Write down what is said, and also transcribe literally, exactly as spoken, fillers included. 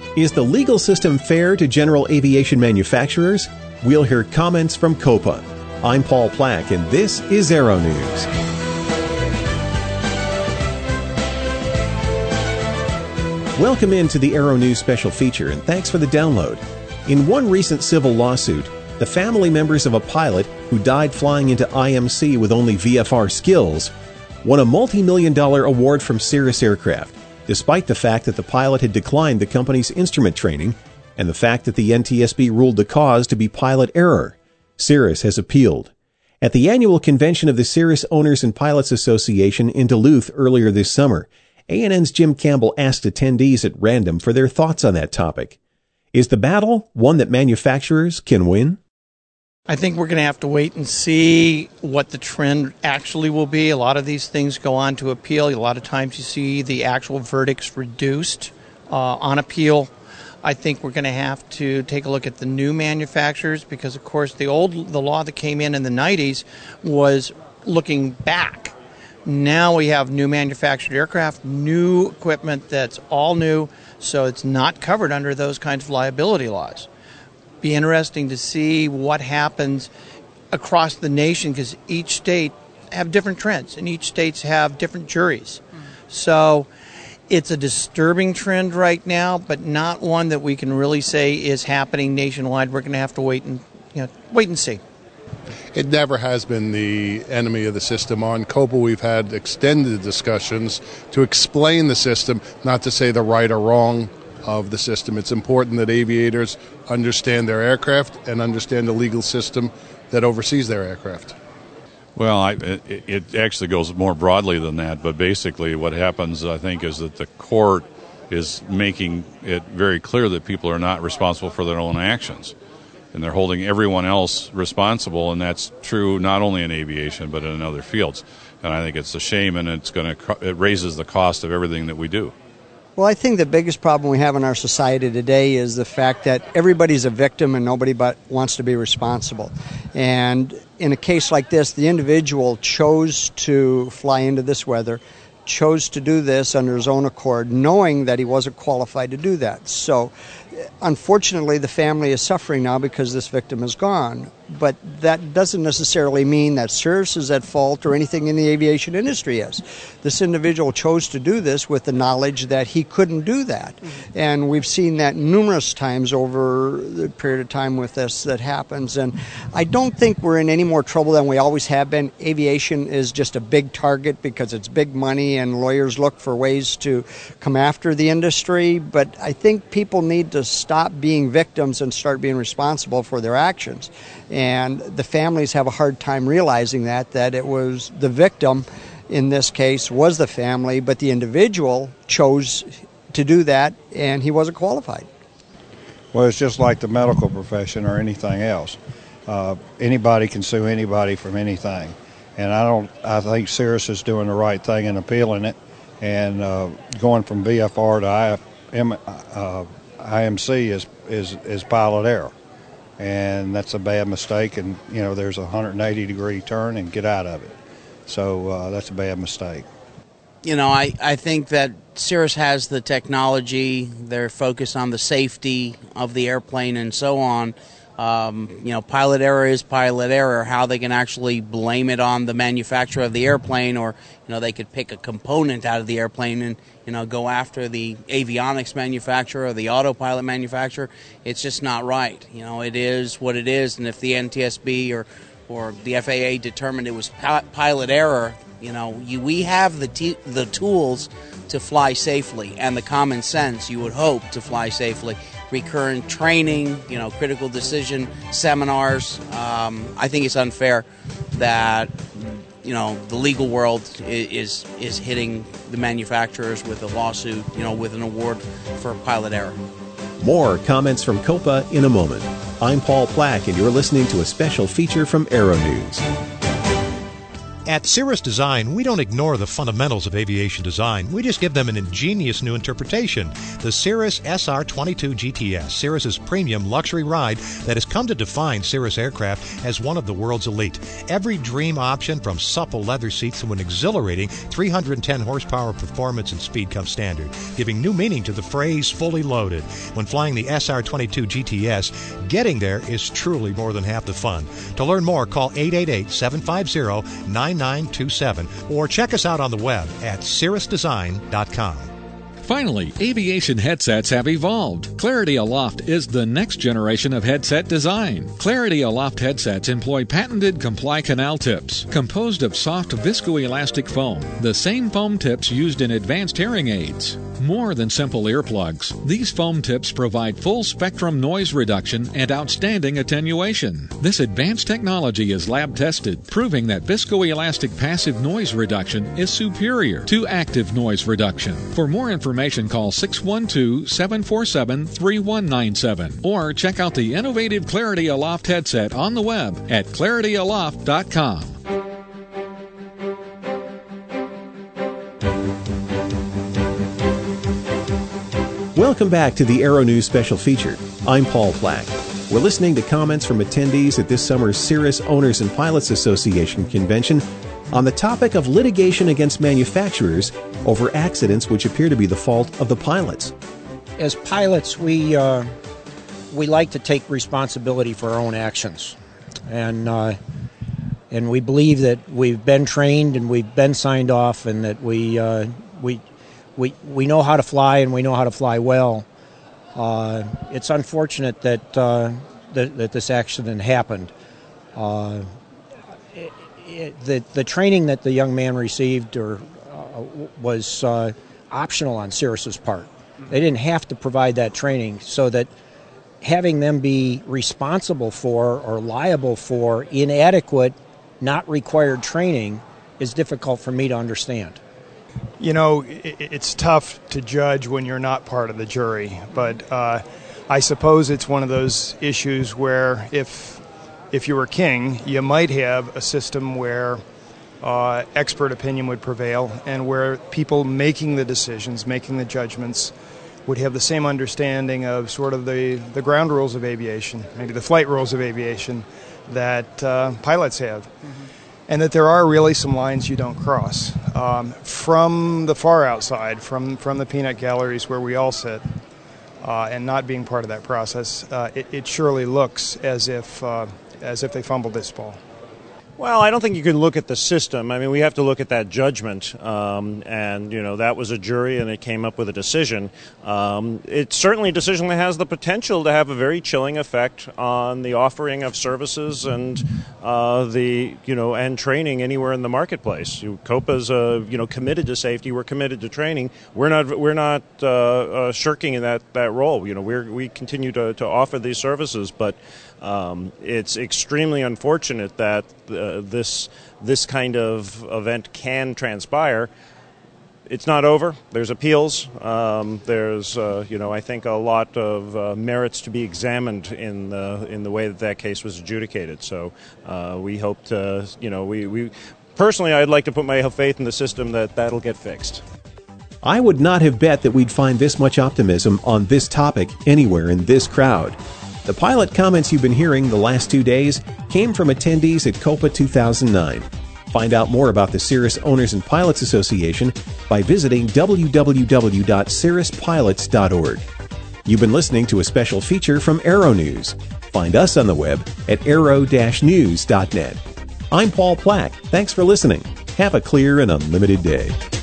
Is the legal system fair to general aviation manufacturers? We'll hear comments from COPA. I'm Paul Plack, and this is Aero News. Welcome into the Aero News special feature, and thanks for the download. In one recent civil lawsuit, the family members of a pilot who died flying into I M C with only V F R skills won a multi-million dollar award from Cirrus Aircraft, despite the fact that the pilot had declined the company's instrument training and the fact that the N T S B ruled the cause to be pilot error. Cirrus has appealed. At the annual convention of the Cirrus Owners and Pilots Association in Duluth earlier this summer, A N N's Jim Campbell asked attendees at random for their thoughts on that topic. Is the battle one that manufacturers can win? I think we're going to have to wait and see what the trend actually will be. A lot of these things go on to appeal. A lot of times you see the actual verdicts reduced uh, on appeal. I think we're going to have to take a look at the new manufacturers because, of course, the old the law that came in in the nineties was looking back. Now we have new manufactured aircraft, new equipment that's all new, so it's not covered under those kinds of liability laws. Be interesting to see what happens across the nation because each state have different trends and each states have different juries. Mm-hmm. So it's a disturbing trend right now, but not one that we can really say is happening nationwide. We're going to have to wait and you know wait and see. It never has been the enemy of the system. On COPA, we've had extended discussions to explain the system, not to say the right or wrong of the system. It's important that aviators understand their aircraft and understand the legal system that oversees their aircraft. Well, I, it, it actually goes more broadly than that, but basically what happens, I think, is that the court is making it very clear that people are not responsible for their own actions. And they're holding everyone else responsible, and that's true not only in aviation but in other fields. And I think it's a shame, and it's going to it raises the cost of everything that we do. Well, I think the biggest problem we have in our society today is the fact that everybody's a victim and nobody but wants to be responsible. And in a case like this, the individual chose to fly into this weather, chose to do this under his own accord, knowing that he wasn't qualified to do that. So, unfortunately, the family is suffering now because this victim is gone. But that doesn't necessarily mean that Cirrus is at fault or anything in the aviation industry is. This individual chose to do this with the knowledge that he couldn't do that. Mm-hmm. And we've seen that numerous times over the period of time with this that happens. And I don't think we're in any more trouble than we always have been. Aviation is just a big target because it's big money and lawyers look for ways to come after the industry. But I think people need to stop being victims and start being responsible for their actions. And the families have a hard time realizing that, that it was the victim, in this case, was the family, but the individual chose to do that, and he wasn't qualified. Well, it's just like the medical profession or anything else. Uh, anybody can sue anybody from anything. And I don't. I think Cirrus is doing the right thing in appealing it, and uh, going from V F R to I F M, uh, I M C is, is, is pilot error. And that's a bad mistake, and, you know, there's a one hundred eighty degree turn and get out of it. So uh, that's a bad mistake. You know, I, I think that Cirrus has the technology, they're focused on the safety of the airplane and so on. Um, you know, pilot error is pilot error. How they can actually blame it on the manufacturer of the airplane, or, you know, they could pick a component out of the airplane and, you know, go after the avionics manufacturer or the autopilot manufacturer. It's just not right. You know, it is what it is, and if the N T S B or, or the F A A determined it was pilot error, you know, you, we have the t- the tools to fly safely and the common sense, you would hope, to fly safely. Recurrent training, you know, critical decision seminars. Um, I think it's unfair that, you know, the legal world is is hitting the manufacturers with a lawsuit, you know, with an award for pilot error. More comments from COPA in a moment. I'm Paul Plack, and you're listening to a special feature from Aero News. At Cirrus Design, we don't ignore the fundamentals of aviation design. We just give them an ingenious new interpretation. The Cirrus S R twenty-two G T S, Cirrus's premium luxury ride that has come to define Cirrus Aircraft as one of the world's elite. Every dream option, from supple leather seats to an exhilarating three hundred ten horsepower performance and speed, comes standard, giving new meaning to the phrase fully loaded. When flying the S R twenty-two G T S, getting there is truly more than half the fun. To learn more, call eight eight eight, seven five zero, nine nine two seven or check us out on the web at cirrus design dot com. Finally, aviation headsets have evolved. Clarity Aloft is the next generation of headset design. Clarity Aloft headsets employ patented Comply Canal tips, composed of soft viscoelastic foam, the same foam tips used in advanced hearing aids. More than simple earplugs, these foam tips provide full-spectrum noise reduction and outstanding attenuation. This advanced technology is lab-tested, proving that viscoelastic passive noise reduction is superior to active noise reduction. For more information, call six one two, seven four seven, three one nine seven or check out the innovative Clarity Aloft headset on the web at clarity aloft dot com. Welcome back to the Aero News Special Feature. I'm Paul Plack. We're listening to comments from attendees at this summer's Cirrus Owners and Pilots Association convention on the topic of litigation against manufacturers over accidents which appear to be the fault of the pilots. As pilots, we uh, we like to take responsibility for our own actions, and uh, and we believe that we've been trained and we've been signed off, and that we uh, we we we know how to fly and we know how to fly well. Uh, it's unfortunate that, uh, that that this accident happened. Uh, it, it, the the training that the young man received or uh, was uh, optional on Cirrus's part. They didn't have to provide that training, so that having them be responsible for or liable for inadequate, not required training is difficult for me to understand. You know, it's tough to judge when you're not part of the jury, but uh, I suppose it's one of those issues where if if you were king, you might have a system where uh, expert opinion would prevail, and where people making the decisions, making the judgments, would have the same understanding of sort of the, the ground rules of aviation, maybe the flight rules of aviation that uh, pilots have. Mm-hmm. And that there are really some lines you don't cross. Um, from the far outside, from, from the peanut galleries where we all sit, uh, and not being part of that process, uh, it, it surely looks as if uh, as if they fumbled this ball. Well, I don't think you can look at the system. I mean, we have to look at that judgment, um, and, you know, that was a jury and it came up with a decision. Um, it's certainly a decision that has the potential to have a very chilling effect on the offering of services and uh, the, you know, and training anywhere in the marketplace. You, COPA's, uh, you know, committed to safety. We're committed to training. We're not, we're not uh, uh, shirking in that, that role. You know, we're, we continue to, to offer these services, but Um, it's extremely unfortunate that uh, this this kind of event can transpire. It's not over. There's appeals. Um, there's, uh, you know, I think a lot of uh, merits to be examined in the in the way that that case was adjudicated. So uh, we hope to, you know, we, we personally, I'd like to put my faith in the system that that'll get fixed. I would not have bet that we'd find this much optimism on this topic anywhere in this crowd. The pilot comments you've been hearing the last two days came from attendees at COPA two thousand nine. Find out more about the Cirrus Owners and Pilots Association by visiting w w w dot cirrus pilots dot org. You've been listening to a special feature from Aero News. Find us on the web at aero dash news dot net. I'm Paul Plack. Thanks for listening. Have a clear and unlimited day.